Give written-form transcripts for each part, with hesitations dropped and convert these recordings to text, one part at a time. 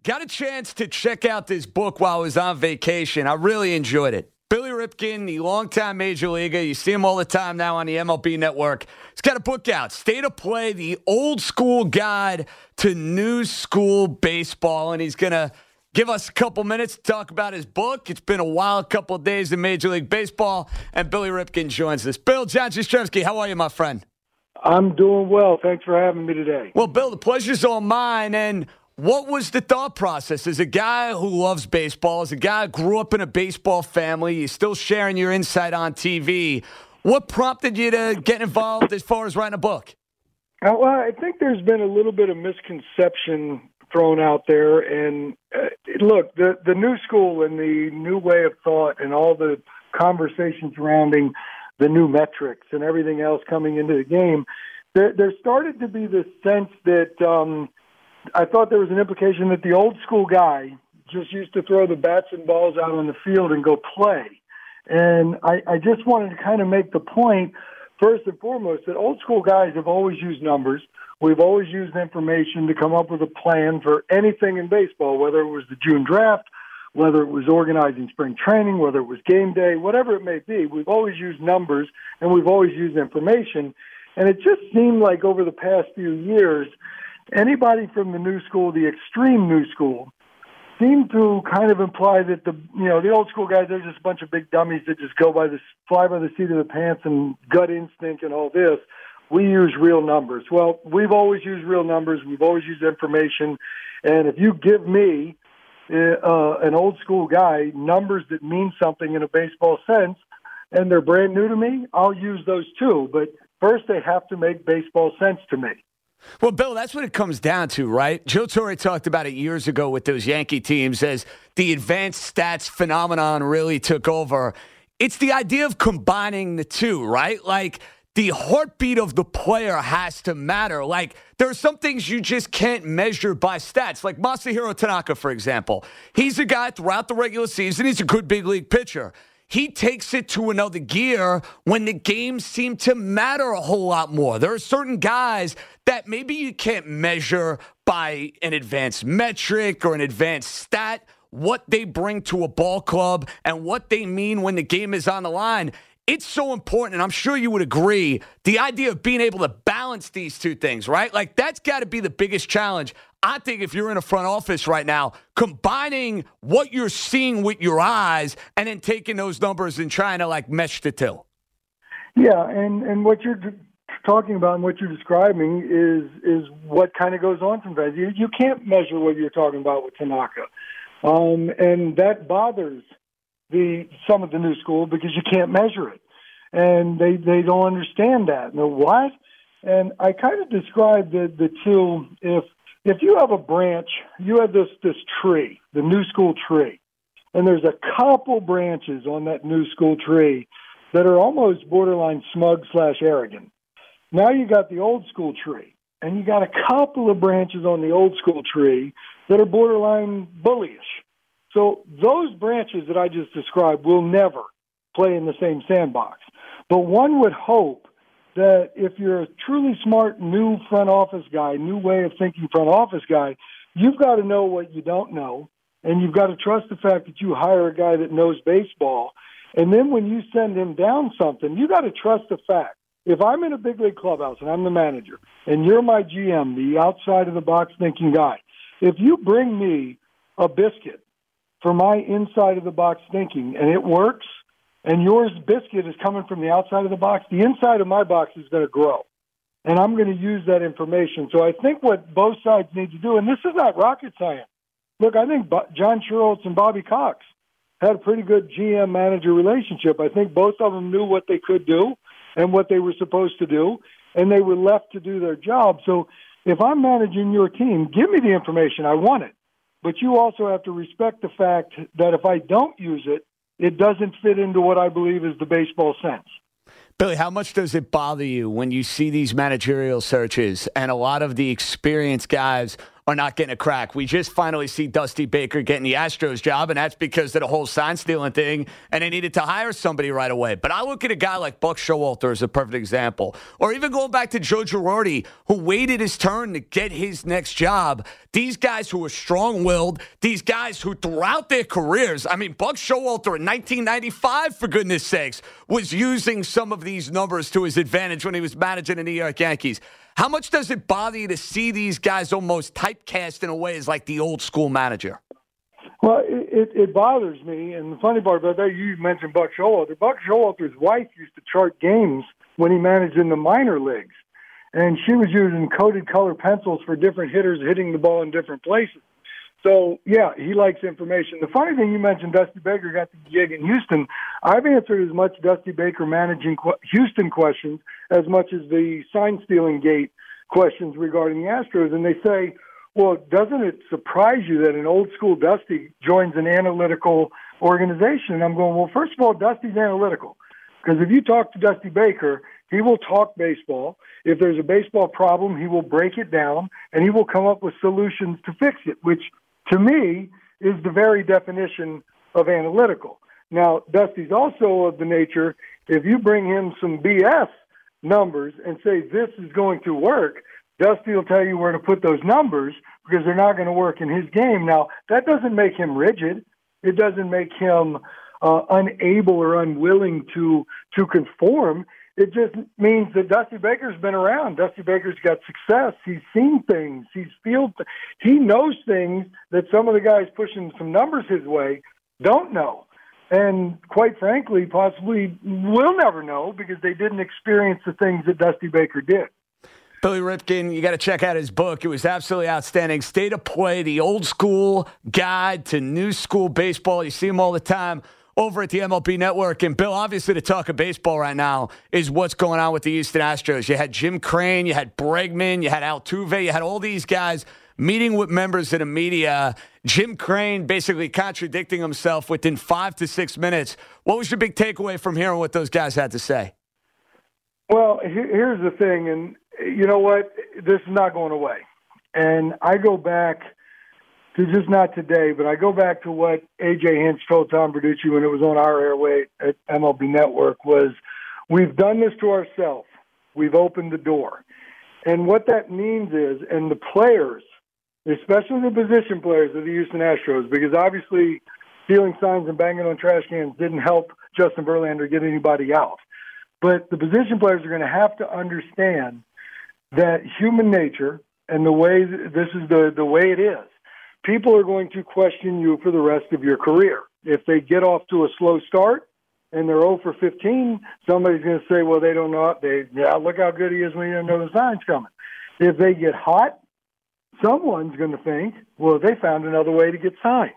got a chance to check out this book while I was on vacation. I really enjoyed it. Billy Ripken, the longtime major leaguer. You see him all the time now on the MLB Network. He's got a book out, State of Play, the old school guide to new school baseball. And he's going to give us a couple minutes to talk about his book. It's been a wild couple of days in Major League Baseball, and Billy Ripken joins us. Bill, John Jastrzemski, how are you, my friend? I'm doing well. Thanks for having me today. Well, Bill, the pleasure's all mine. And what was the thought process? As a guy who loves baseball, as a guy who grew up in a baseball family, you're still sharing your insight on TV. What prompted you to get involved as far as writing a book? Well, I think there's been a little bit of misconception thrown out there. And look, the new school and the new way of thought and all the conversation surrounding the new metrics and everything else coming into the game, there started to be this sense that I thought there was an implication that the old school guy just used to throw the bats and balls out on the field and go play. And I just wanted to kind of make the point, first and foremost, that old school guys have always used numbers. We've always used information to come up with a plan for anything in baseball, whether it was the June draft, whether it was organizing spring training, whether it was game day, whatever it may be. We've always used numbers and we've always used information. And it just seemed like over the past few years, anybody from the new school, the extreme new school, seemed to kind of imply that the old school guys, they're just a bunch of big dummies that just fly by the seat of the pants and gut instinct and all this. We use real numbers. Well, we've always used real numbers. We've always used information. And if you give me an old school guy numbers that mean something in a baseball sense, and they're brand new to me, I'll use those too. But first, they have to make baseball sense to me. Well, Bill, that's what it comes down to, right? Joe Torre talked about it years ago with those Yankee teams as the advanced stats phenomenon really took over. It's the idea of combining the two, right? Like, the heartbeat of the player has to matter. Like, there are some things you just can't measure by stats. Like Masahiro Tanaka, for example. He's a guy throughout the regular season. He's a good big league pitcher. He takes it to another gear when the games seem to matter a whole lot more. There are certain guys that maybe you can't measure by an advanced metric or an advanced stat, what they bring to a ball club and what they mean when the game is on the line. It's so important, and I'm sure you would agree, the idea of being able to balance these two things, right? Like, that's got to be the biggest challenge. I think if you're in a front office right now, combining what you're seeing with your eyes and then taking those numbers and trying to, like, mesh the two. Yeah, and what you're talking about and what you're describing is what kind of goes on sometimes. You can't measure what you're talking about with Tanaka. And that bothers some of the new school because you can't measure it. And they don't understand that. And what? And I kind of described the two. If you have a branch, you have this tree, the new school tree, and there's a couple branches on that new school tree that are almost borderline smug/arrogant. Now you got the old school tree, and you got a couple of branches on the old school tree that are borderline bullyish. So those branches that I just described will never play in the same sandbox. But one would hope that if you're a truly smart new front office guy, new way of thinking front office guy, you've got to know what you don't know, and you've got to trust the fact that you hire a guy that knows baseball. And then when you send him down something, you got to trust the fact. If I'm in a big league clubhouse and I'm the manager, and you're my GM, the outside of the box thinking guy, if you bring me a biscuit for my inside of the box thinking and it works, and yours biscuit is coming from the outside of the box, the inside of my box is going to grow. And I'm going to use that information. So I think what both sides need to do, and this is not rocket science. Look, I think John Schultz and Bobby Cox had a pretty good GM-manager relationship. I think both of them knew what they could do and what they were supposed to do, and they were left to do their job. So if I'm managing your team, give me the information. I want it. But you also have to respect the fact that if I don't use it, it doesn't fit into what I believe is the baseball sense. Billy, how much does it bother you when you see these managerial searches and a lot of the experienced guys are not getting a crack. We just finally see Dusty Baker getting the Astros job, and that's because of the whole sign stealing thing, and they needed to hire somebody right away. But I look at a guy like Buck Showalter as a perfect example, or even going back to Joe Girardi, who waited his turn to get his next job. These guys who are strong-willed, these guys who throughout their careers, I mean, Buck Showalter in 1995, for goodness sakes, was using some of these numbers to his advantage when he was managing the New York Yankees. How much does it bother you to see these guys almost typecast in a way as like the old school manager? Well, it bothers me. And the funny part about that, you mentioned Buck Showalter. Buck Showalter's wife used to chart games when he managed in the minor leagues. And she was using coded color pencils for different hitters hitting the ball in different places. So, yeah, he likes information. The funny thing, you mentioned Dusty Baker got the gig in Houston. I've answered as much Dusty Baker managing Houston questions as much as the sign-stealing gate questions regarding the Astros. And they say, well, doesn't it surprise you that an old-school Dusty joins an analytical organization? And I'm going, well, first of all, Dusty's analytical. Because if you talk to Dusty Baker, he will talk baseball. If there's a baseball problem, he will break it down, and he will come up with solutions to fix it, which – to me, is the very definition of analytical. Now, Dusty's also of the nature, if you bring him some BS numbers and say this is going to work, Dusty will tell you where to put those numbers because they're not going to work in his game. Now, that doesn't make him rigid. It doesn't make him unable or unwilling to conform. It just means that Dusty Baker's been around. Dusty Baker's got success. He's seen things. He knows things that some of the guys pushing some numbers his way don't know. And quite frankly, possibly will never know because they didn't experience the things that Dusty Baker did. Billy Ripken, you got to check out his book. It was absolutely outstanding. State of Play, the old school guide to new school baseball. You see him all the time over at the MLB Network. And, Bill, obviously the talk of baseball right now is what's going on with the Houston Astros. You had Jim Crane, you had Bregman, you had Altuve, you had all these guys meeting with members of the media. Jim Crane basically contradicting himself within 5 to 6 minutes. What was your big takeaway from hearing what those guys had to say? Well, here's the thing, and you know what? This is not going away. And I go back to just not today, but I go back to what A.J. Hinch told Tom Verducci when it was on our airway at MLB Network was, we've done this to ourselves. We've opened the door. And what that means is, and the players, especially the position players of the Houston Astros, because obviously stealing signs and banging on trash cans didn't help Justin Verlander get anybody out. But the position players are going to have to understand that human nature and the way this is the way it is, people are going to question you for the rest of your career. If they get off to a slow start and they're 0 for 15, somebody's going to say, well, they don't know. Look how good he is when you don't know the sign's coming. If they get hot, someone's going to think, well, they found another way to get signs.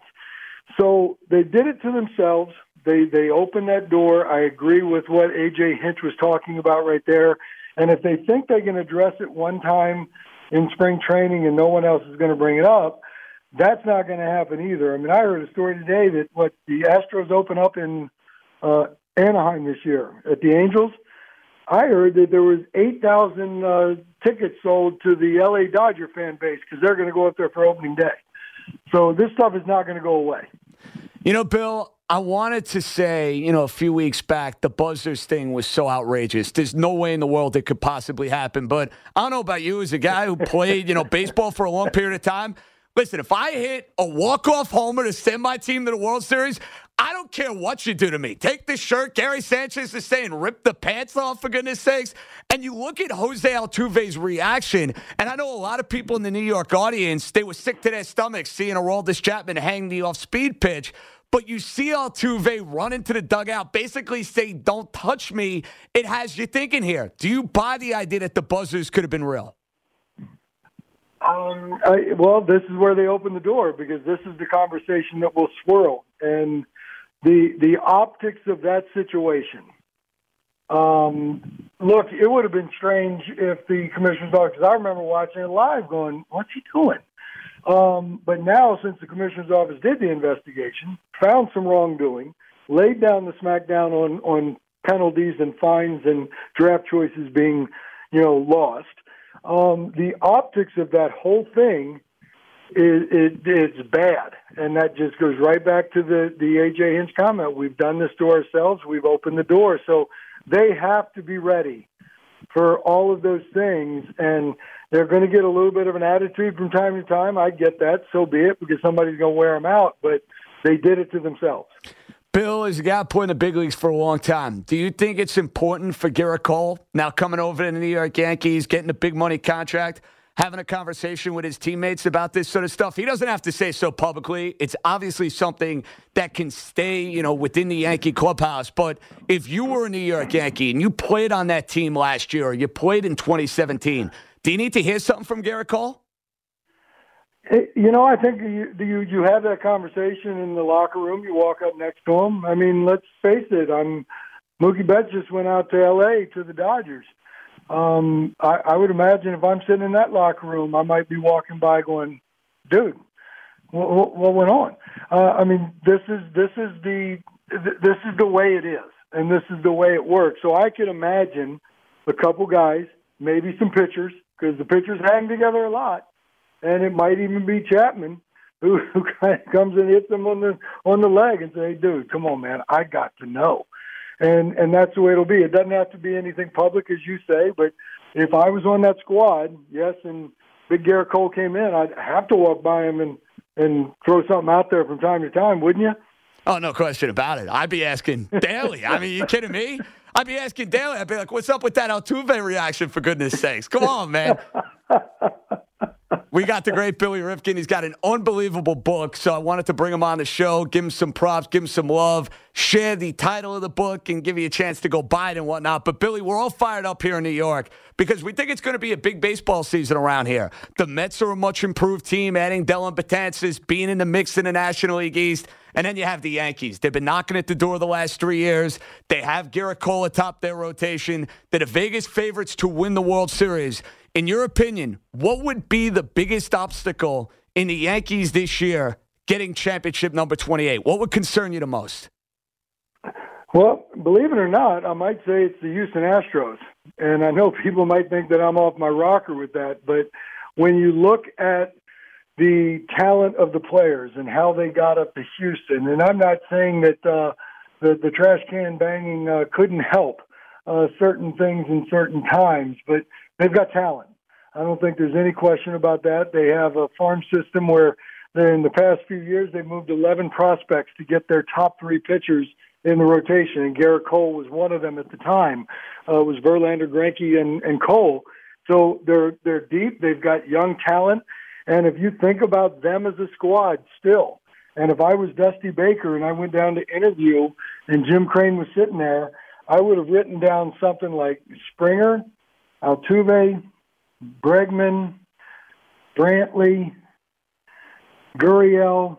So they did it to themselves. They opened that door. I agree with what A.J. Hinch was talking about right there. And if they think they can address it one time in spring training and no one else is going to bring it up, that's not going to happen either. I mean, I heard a story today that the Astros open up in Anaheim this year at the Angels. I heard that there was 8,000 tickets sold to the L.A. Dodger fan base because they're going to go up there for opening day. So this stuff is not going to go away. You know, Bill, I wanted to say, a few weeks back, the Buzzers thing was so outrageous. There's no way in the world it could possibly happen. But I don't know about you as a guy who played, baseball for a long period of time. Listen, if I hit a walk-off homer to send my team to the World Series, I don't care what you do to me. Take the shirt. Gary Sanchez is saying, rip the pants off, for goodness sakes. And you look at Jose Altuve's reaction, and I know a lot of people in the New York audience, they were sick to their stomachs seeing Aroldis Chapman hang the off-speed pitch. But you see Altuve run into the dugout, basically say, don't touch me. It has you thinking here. Do you buy the idea that the Buzzers could have been real? Well, this is where they open the door because this is the conversation that will swirl. And the optics of that situation. Look, it would have been strange if the commissioner's office, because I remember watching it live going, what's he doing? But now, since the commissioner's office did the investigation, found some wrongdoing, laid down the smackdown on penalties and fines and draft choices being, lost, the optics of that whole thing it's bad. And that just goes right back to the A.J. Hinch comment. We've done this to ourselves. We've opened the door. So they have to be ready for all of those things. And they're going to get a little bit of an attitude from time to time. I get that. So be it, because somebody's going to wear them out. But they did it to themselves. Bill, as a guy playing in the big leagues for a long time, do you think it's important for Gerrit Cole, now coming over to the New York Yankees, getting a big money contract, having a conversation with his teammates about this sort of stuff? He doesn't have to say so publicly. It's obviously something that can stay, within the Yankee clubhouse. But if you were a New York Yankee and you played on that team last year, or you played in 2017, do you need to hear something from Gerrit Cole? I think you have that conversation in the locker room. You walk up next to him. I mean, let's face it. Mookie Betts just went out to L.A. to the Dodgers. I would imagine if I'm sitting in that locker room, I might be walking by going, dude, what went on? This is the way it is, and this is the way it works. So I can imagine a couple guys, maybe some pitchers, because the pitchers hang together a lot, and it might even be Chapman who kind of comes and hits them on the leg and say, hey, dude, come on, man, I got to know. And that's the way it'll be. It doesn't have to be anything public, as you say, but if I was on that squad, yes, and Big Gerrit Cole came in, I'd have to walk by him and throw something out there from time to time, wouldn't you? Oh, no question about it. I'd be asking daily. You kidding me? I'd be asking daily. I'd be like, what's up with that Altuve reaction, for goodness sakes? Come on, man. We got the great Billy Rifkin. He's got an unbelievable book, so I wanted to bring him on the show, give him some props, give him some love, share the title of the book, and give you a chance to go buy it and whatnot. But, Billy, we're all fired up here in New York because we think it's going to be a big baseball season around here. The Mets are a much-improved team, adding Dellin Betances, being in the mix in the National League East. And then you have the Yankees. They've been knocking at the door the last 3 years. They have Gerrit Cole atop their rotation. They're the Vegas favorites to win the World Series. In your opinion, what would be the biggest obstacle in the Yankees this year getting championship number 28? What would concern you the most? Well, believe it or not, I might say it's the Houston Astros. And I know people might think that I'm off my rocker with that, but when you look at the talent of the players and how they got up to Houston, and I'm not saying that the trash can banging couldn't help certain things in certain times, but they've got talent. I don't think there's any question about that. They have a farm system where in the past few years they've moved 11 prospects to get their top 3 pitchers in the rotation, and Gerrit Cole was one of them at the time. It was Verlander, Greinke, and Cole. So they're deep. They've got young talent. And if you think about them as a squad still, and if I was Dusty Baker and I went down to interview and Jim Crane was sitting there, I would have written down something like Springer, Altuve, Bregman, Brantley, Gurriel.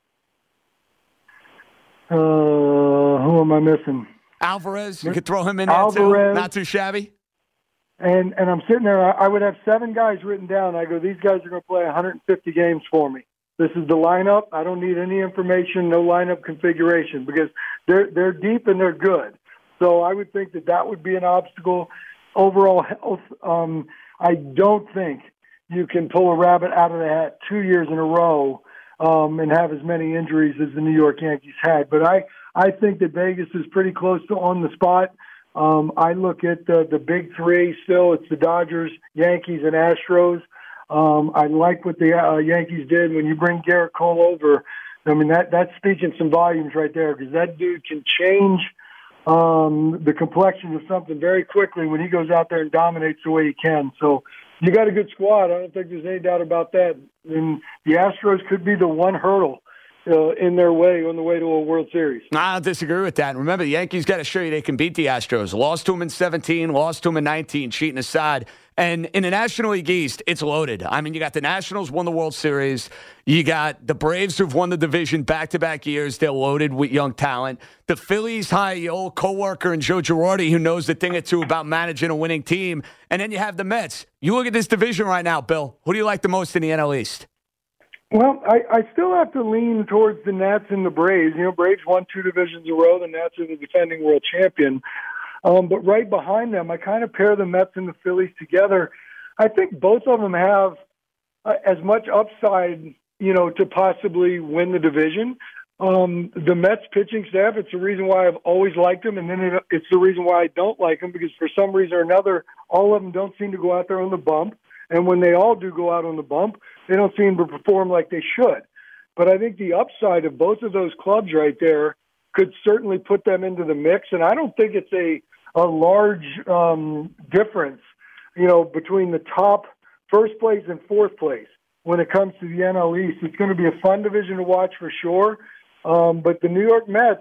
Who am I missing? Alvarez. You could throw him in there Alvarez, too. Not too shabby. And I'm sitting there. I would have 7 guys written down. I go, these guys are going to play 150 games for me. This is the lineup. I don't need any information, no lineup configuration, because they're deep and they're good. So I would think that would be an obstacle. Overall health, I don't think you can pull a rabbit out of the hat 2 years in a row and have as many injuries as the New York Yankees had. But I think that Vegas is pretty close to on the spot. I look at the big 3 still. It's the Dodgers, Yankees, and Astros. I like what the Yankees did when you bring Gerrit Cole over. I mean, that's speaking some volumes right there, because that dude can change the complexion of something very quickly when he goes out there and dominates the way he can. So you got a good squad. I don't think there's any doubt about that. And the Astros could be the one hurdle in their way on the way to a World Series. I don't disagree with that. And remember, the Yankees got to show you they can beat the Astros. Lost to them in 17, lost to them in 19, cheating aside. And in the National League East, it's loaded. I mean, you got the Nationals won the World Series. You got the Braves who've won the division back-to-back years. They're loaded with young talent. The Phillies hire your old coworker and Joe Girardi, who knows a thing or two about managing a winning team. And then you have the Mets. You look at this division right now, Bill. Who do you like the most in the NL East? Well, I still have to lean towards the Nats and the Braves. Braves won 2 divisions in a row. The Nats are the defending world champion. But right behind them, I kind of pair the Mets and the Phillies together. I think both of them have as much upside to possibly win the division. The Mets pitching staff, it's the reason why I've always liked them, and then it's the reason why I don't like them, because for some reason or another, all of them don't seem to go out there on the bump. And when they all do go out on the bump, they don't seem to perform like they should. But I think the upside of both of those clubs right there could certainly put them into the mix. And I don't think it's a large difference, between the top first place and fourth place when it comes to the NL East. It's going to be a fun division to watch for sure. But the New York Mets,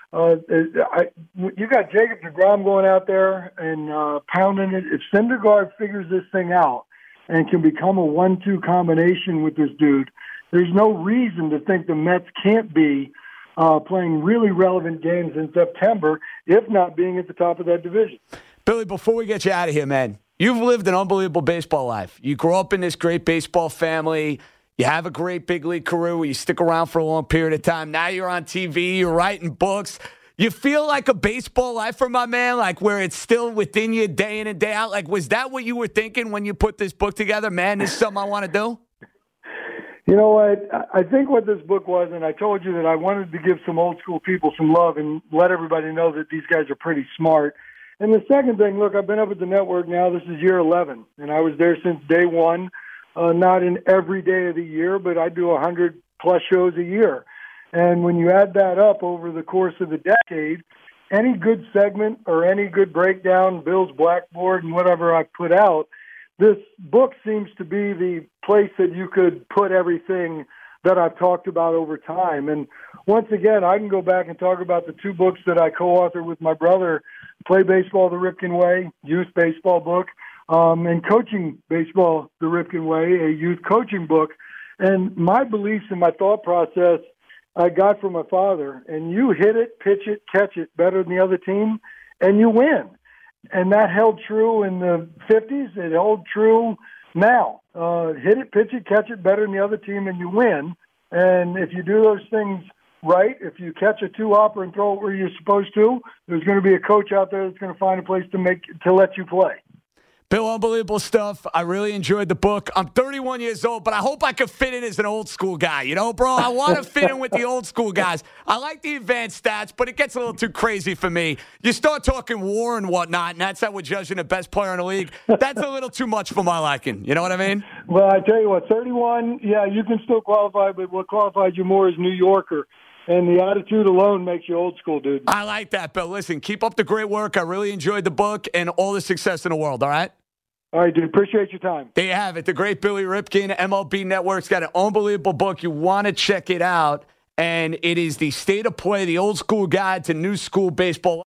you got Jacob deGrom going out there and pounding it. If Syndergaard figures this thing out and can become a 1-2 combination with this dude, there's no reason to think the Mets can't be playing really relevant games in September, if not being at the top of that division. Billy, before we get you out of here, man, you've lived an unbelievable baseball life. You grew up in this great baseball family. You have a great big league career where you stick around for a long period of time. Now you're on TV, you're writing books. You feel like a baseball lifer, my man, like where it's still within you day in and day out. Like, was that what you were thinking when you put this book together? Man, this is something I want to do? You know what? I think what this book was, and I told you that I wanted to give some old school people some love and let everybody know that these guys are pretty smart. And the second thing, look, I've been up at the network now. This is year 11, and I was there since day one. Not in every day of the year, but I do 100-plus shows a year. And when you add that up over the course of the decade, any good segment or any good breakdown, Bill's Blackboard and whatever I put out, this book seems to be the place that you could put everything that I've talked about over time. And once again, I can go back and talk about the two books that I co-authored with my brother, Play Baseball the Ripken Way, youth baseball book, and Coaching Baseball the Ripken Way, a youth coaching book. And my beliefs and my thought process I got from my father, and you hit it, pitch it, catch it better than the other team, and you win. And that held true in the 50s. It held true now. Hit it, pitch it, catch it better than the other team, and you win. And if you do those things right, if you catch a two-hopper and throw it where you're supposed to, there's going to be a coach out there that's going to find a place to let you play. Bill, unbelievable stuff. I really enjoyed the book. I'm 31 years old, but I hope I can fit in as an old school guy. Bro, I want to fit in with the old school guys. I like the advanced stats, but it gets a little too crazy for me. You start talking WAR and whatnot, and that's how we're judging the best player in the league. That's a little too much for my liking. You know what I mean? Well, I tell you what, 31, yeah, you can still qualify, but what qualifies you more is New Yorker. And the attitude alone makes you old school, dude. I like that, Bill. Listen, keep up the great work. I really enjoyed the book and all the success in the world, all right? All right, dude. Appreciate your time. There you have it. The great Billy Ripken, MLB Network's got an unbelievable book. You want to check it out. And it is The State of Play, the old school guide to new school baseball.